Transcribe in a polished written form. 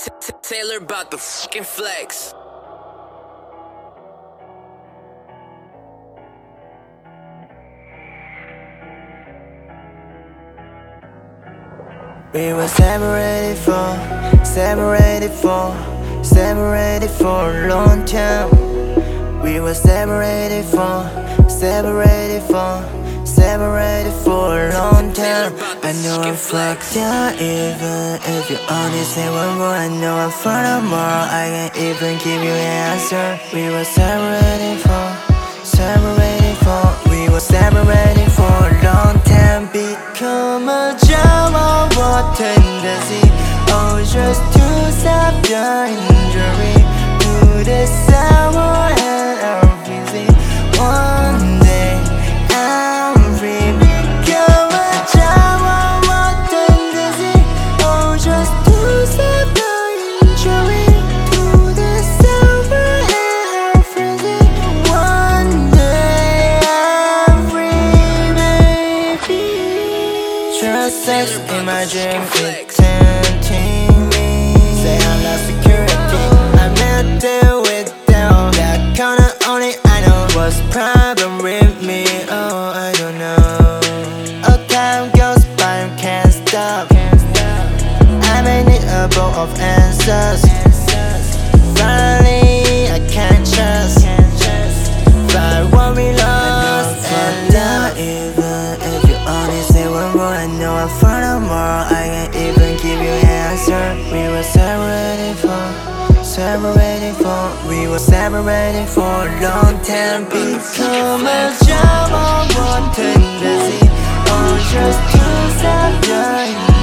Taylor about the fucking flex. We were separated for a long time. We were separated for a long time. I know I'm fucked up, even if you only say one more. I know I'm far more, I can't even give you an answer. We were separated for a long time. Become a gem of what tendency. Oh, just to stop your injury. To the sour and I'm busy. One day I'm free. Become a gem of what tendency. Oh, just to stop your injury. To the sour and I'm busy. One day I'm free, baby. Trust sex in my dream, it's tempting me. Say I'm not security, I met there with them. That corner only I know. What's problem with me? Oh, I don't know. Oh, time goes by, I can't stop. I may need a bowl of answers. Finally, I can't trust. But what we lost and love. Even if you only say one more, I know I'm far more. I can't even give you an answer. We were separated for a long time. Become a job of what tendency. Oh, just to stop your